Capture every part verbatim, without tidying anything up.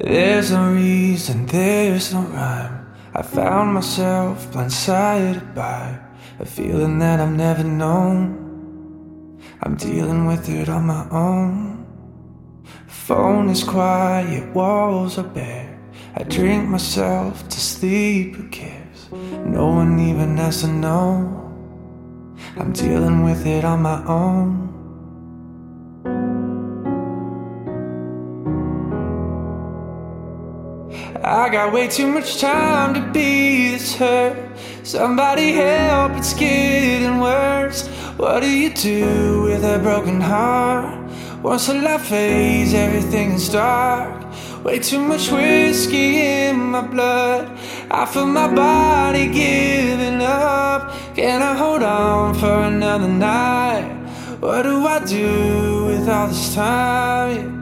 There's no reason, there's no rhyme. I found myself blindsided by a feeling that I've never known. I'm dealing with it on my own. Phone is quiet, walls are bare. I drink myself to sleep, who cares? No one even has to know. I'm dealing with it on my own. I got way too much time to be this hurt. Somebody help, it's getting worse. What do you do with a broken heart? Once the light fades, everything is dark. Way too much whiskey in my blood. I feel my body giving up. Can I hold on for another night? What do I do with all this time?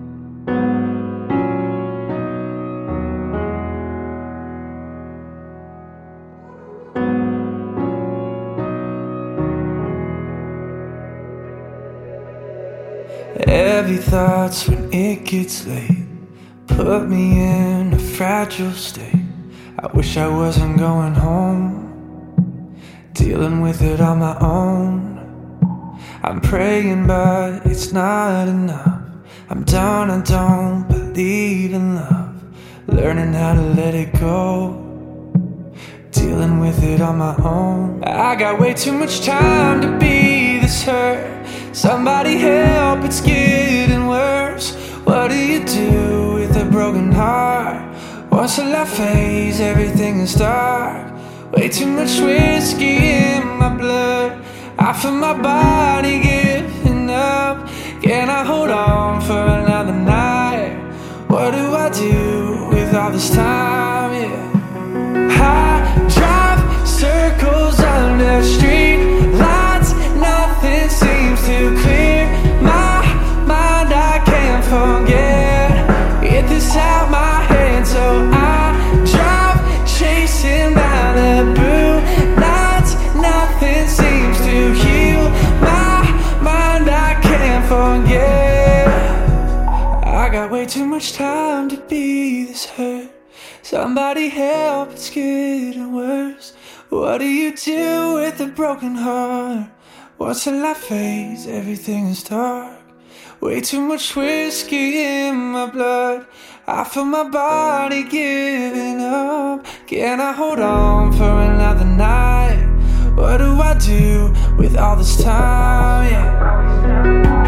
Heavy thoughts when it gets late put me in a fragile state. I wish I wasn't going home, dealing with it on my own. I'm praying but it's not enough. I'm done, I don't believe in love. Learning how to let it go, dealing with it on my own. I got way too much time to be this hurt. Somebody help, it's getting worse. What do you do with a broken heart? Once the light fades, everything is dark. Way too much whiskey in my blood. I feel my body giving up. Can I hold on for another night? What do I do with all this time? Yeah. I drive circles under street lights. Nothing seems to clear my mind. I can't forget. Get this out my head, so I drive chasing Malibu nights. Nothing seems to heal my mind. I can't forget. I got way too much time to be this hurt. Somebody help, it's getting worse. What do you do with a broken heart? Once the light fades, everything is dark. Way too much whiskey in my blood. I feel my body giving up. Can I hold on for another night? What do I do with all this time? Yeah.